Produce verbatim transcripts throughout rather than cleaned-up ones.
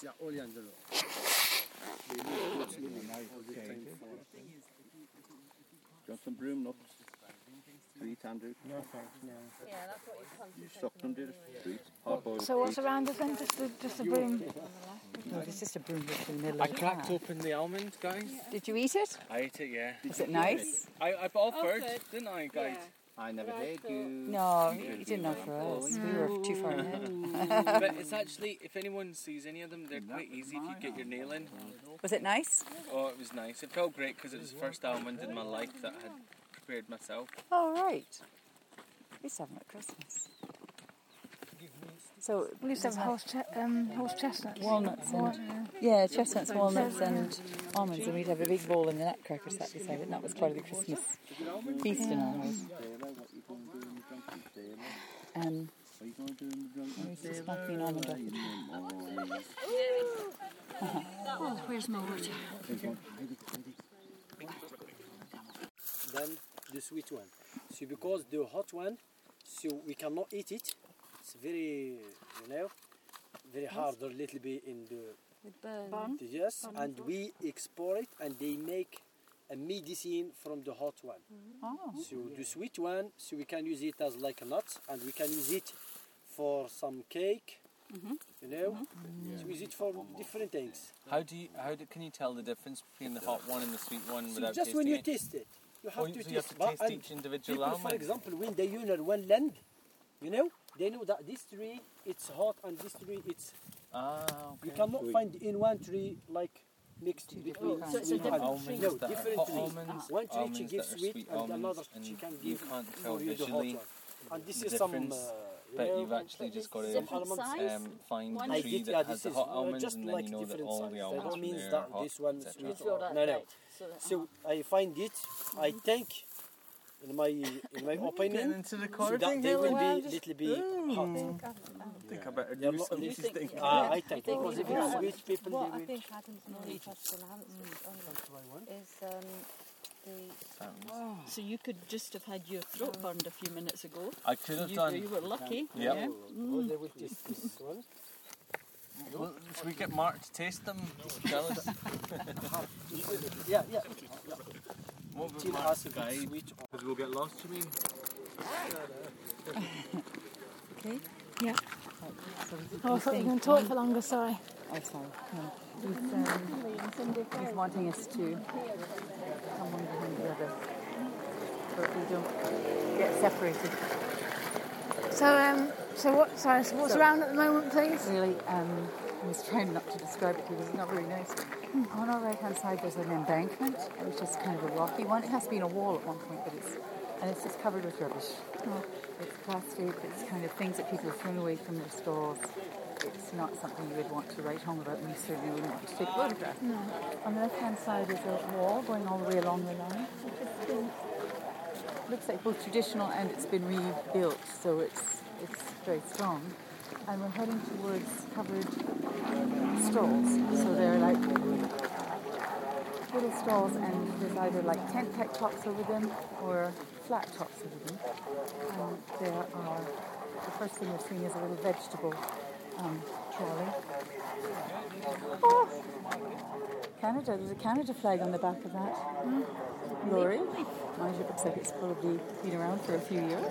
Yeah, oleander. Got some broom nuts. Sweet, Andrew. No thanks, no. Yeah, that's what you come to. You sucked them, did it? Sweet. Hard-boiled So what's sweet. around us then? Just a, just a broom? No, it's just a broom bush in the middle I of the cracked path. open the almond, guys. Did you eat it? I ate it, yeah. Was it nice? I, I offered, Offered. didn't I, guys? I never heard you. No, you didn't offer us. We were too far ahead. But it's actually, if anyone sees any of them, they're quite easy if you get your nail in. Was it nice? Oh, it was nice. It felt great because it was the first almond in my life that I had prepared myself. Oh, right. We used to have them at Christmas. So, We used to have horse, che- um, horse chestnuts. walnuts and, Walnut, yeah. yeah, chestnuts, walnuts and almonds, and we'd have a big bowl and the nutcracker sat beside it, and that was part of the Christmas feast in our house. Um, What are you going to do in the drunken we used to smack me an almond off. Oh, where's my water? Then the sweet one. So because the hot one, so we cannot eat it. It's very, you know, very hard a little bit in the With burn. yes, and we export it, and they make a medicine from the hot one. Oh. So the sweet one, so we can use it as like a nut, and we can use it for some cake. You know, so we use it for different things. How do you, how do, can you tell the difference between the hot one and the sweet one So without just tasting when you it? taste it, you have Oh, to so taste. you have to But- taste and each individual people, for almond? example, when they use one land, you know, they know that this tree it's hot and this tree it's. Ah, You okay. cannot find in one tree like mixed between. different So it's a sweet different and- Almonds No, that are different hot trees. almonds, One tree almonds she that gives are sweet, sweet and almonds, another and she can you give can't tell for you the hot visually one. And this the is some. difference, Uh, you but know, you've actually just got to Different almonds. size? um, find One the I tree did, that yeah, has this the is hot uh, almonds, just and then like you know that different all size. the That almonds don't from mean there that are hot, this one et is cetera. sweet. Throw that No, no. right. So that, So I find it. I think, in my in my Getting opinion, into the so recording that they here, will well, be just- little bit hot. I think I better They're do not- some you of these think- things. Ah, I think think because we if will. it's sweet, people what they I will. think Adam's more interested in, I haven't seen it on it, is um, the... So you could just have had your throat burned a few minutes ago. I could have You, done. you were lucky. Yep. Yeah. Oh, they will taste this one. Well, should we get Mark to taste them? Jealous. Yeah, yeah. What would Till Mark us if guide? it's sweet. Because we'll get lost, you mean? Okay. Yeah. So we Oh, I thought you were going to talk for longer, sorry. Oh, sorry. No. He's, um, he's wanting us to come one behind the other so that we don't get separated. So, um, so what? Sorry. So what's So- around at the moment, please? Really, um, I was trying not to describe it because it's not very nice. On our right-hand side, there's an embankment, which is kind of a rocky one. It has been a wall at one point, but it's and it's just covered with rubbish. It's plastic. It's kind of things that people have thrown away from their stores. It's not something you would want to write home about, and you certainly wouldn't want to take a photograph. No. On the left-hand side is a wall going all the way along the line. It's been, looks like both traditional and it's been rebuilt, so it's it's very strong. And we're heading towards covered stalls. So they're like little stalls, and there's either like tent type tops over them or flat tops over them. And there are, the first thing we're seeing is a little vegetable um, trolley. Oh! Canada, there's a Canada flag on the back of that lorry. Mind you, it looks like it's probably been around for a few years.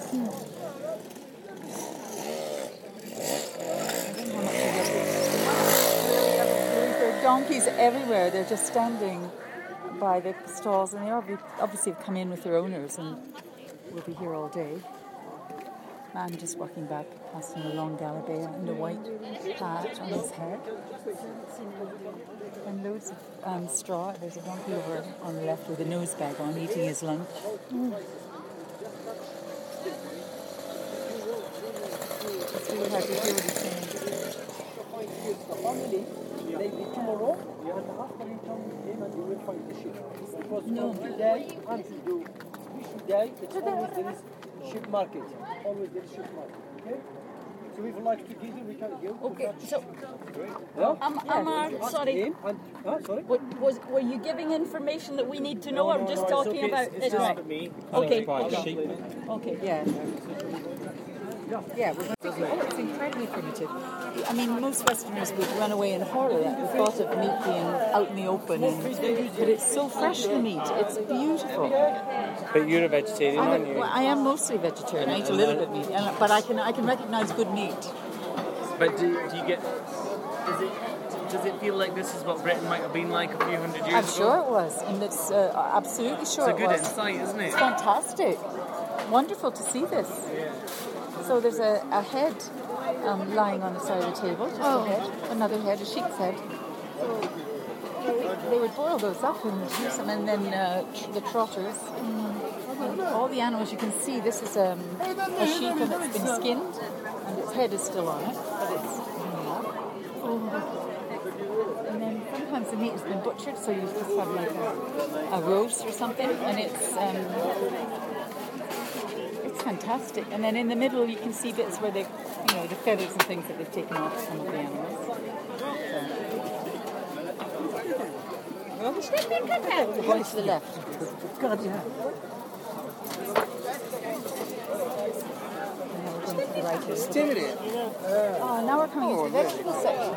There are donkeys everywhere. They're just standing by the stalls, and they obvi- obviously have come in with their owners and will be here all day. Man just walking back, passing a long galabeah and a white hat on his head. And loads of um, straw. There's a donkey over on the left with a nose bag on, eating his lunch. Mm. It's really hard to hear what he's saying. Maybe tomorrow, and after you come in and you will find the ship. Because from today until the special day, it's always there is ship market. Always there is ship market. Okay? So if you like to give it, we can give. Okay, so Yeah? am, am I, Ask sorry, him and, huh, sorry? wa- was, were you giving information that we need to know? I'm just talking about it. Right. me. Okay. Buy Okay. sheep. Okay. Yeah. Yeah, we're going to, oh, it's incredibly primitive. I mean, most Westerners would run away in horror at the thought of meat being out in the open, and, but it's so fresh, the meat. It's beautiful. But you're a vegetarian, I'm aren't a, you? well, I am mostly vegetarian. I eat a little bit of meat, and, but I can I can recognise good meat. But do, do you get? Is it? Does it feel like this is what Britain might have been like a few hundred years I'm ago? sure it was, and it's uh, absolutely sure It's a it good was. insight, isn't it? It's fantastic. Wonderful to see this. So there's a, a head um, lying on the side of the table, just Oh. a head, another head, a sheep's head. So they, they would boil those up and use them, and then uh, tr- the trotters. And all the animals you can see, this is um, a sheep and it's been skinned, and its head is still on it, but it's hanging up. And then sometimes the meat has been butchered, so you just have like a, a roast or something, and it's um, it's fantastic. And then in the middle, you can see bits where they, you know, the feathers and things that they've taken off some of the animals. So. Going to the left. Stimulate. Oh, now we're coming into the vegetable section.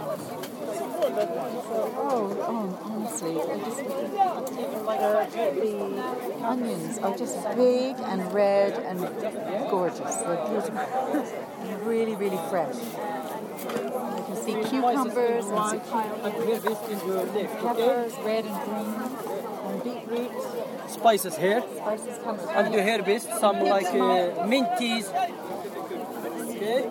Oh, oh, honestly, I just, uh, the onions are just big and red and gorgeous. They're beautiful. And really, really fresh. You can see cucumbers and zucchini, peppers, red and green, and beetroot. Spices here. Spices come And the herbs, some like uh, minties. Okay.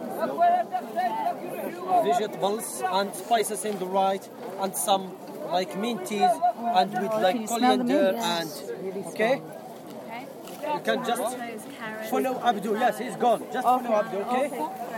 Vegetables and spices in the right, and some like minties and with Can like you smell the coriander mint? and Really okay. You can just follow Abdul. Yes, he's gone. Just follow Abdul. Okay.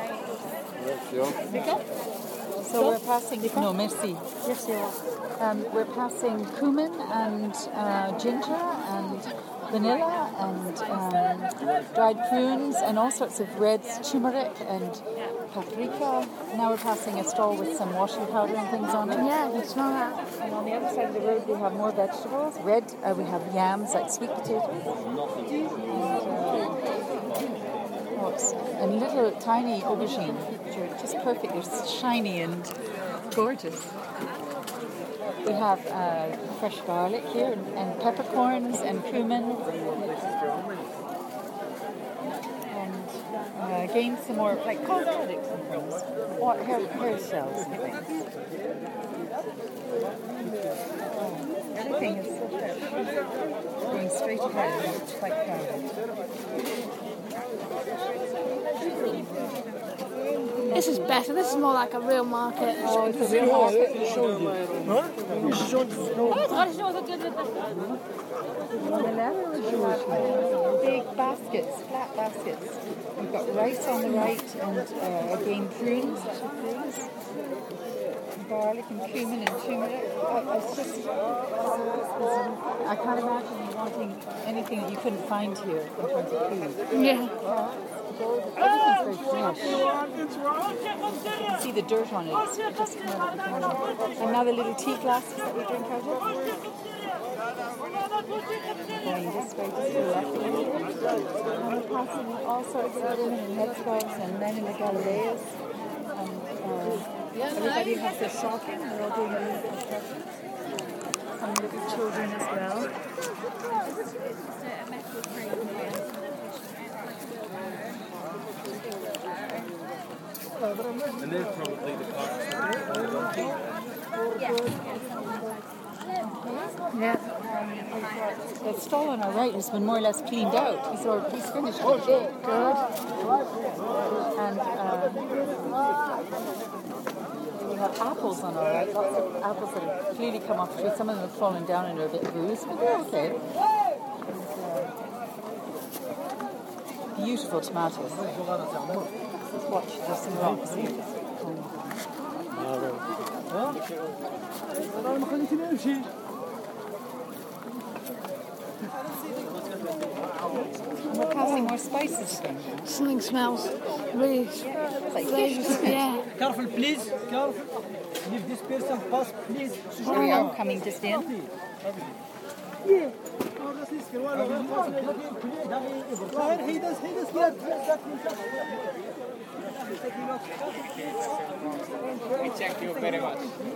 So we're passing. No, merci. Um, we're passing cumin and uh, ginger and vanilla and um, dried prunes and all sorts of reds, turmeric and paprika. Now we're passing a stall with some washing powder and things on it. Yeah, I can smell that. And on the other side of the road we have more vegetables. Red, uh, we have yams like sweet potatoes. And, uh, what's- and little tiny aubergine, which are just perfect. They're shiny and gorgeous. We have uh, fresh garlic here and, and peppercorns and cumin. And uh, again some more like cosmetics and things. Or hair, hair shells and things. Oh, everything is so fresh. Going straight ahead and it's quite crowded. This is better. This is more like a real market. Oh, it's a real market. On the left, we have big baskets, flat baskets. We've got rice on the right, and uh, again prunes, little prunes, garlic and cumin and turmeric. Uh, it's just, I can't imagine you wanting anything that you couldn't find here in terms of food. Yeah. Everything's very fresh. You can see the dirt on it. It's just come out of the garden. And now the little tea glasses that we drink out of. Going this way, just to the left a little bit. And we're passing all sorts of women in headscarves and men in the galabeas. And uh, everybody has their shopping. They're all doing a little bit of shopping. Some little children as well. And they're probably the parts. Yeah. The stall on our right has been more or less cleaned out. He's, or, he's finished it. Good. And uh, we have apples on our right. Lots of apples that have clearly come off the tree. Some of them have fallen down and are a bit bruised, but they're okay. And, uh, beautiful tomatoes. Let's watch. There's some rocks here. And we're passing more spices again. Something smells really flavors. Yeah. Careful, please. Careful. Leave this person pass, please. Here we are, coming just in. We thank you very much.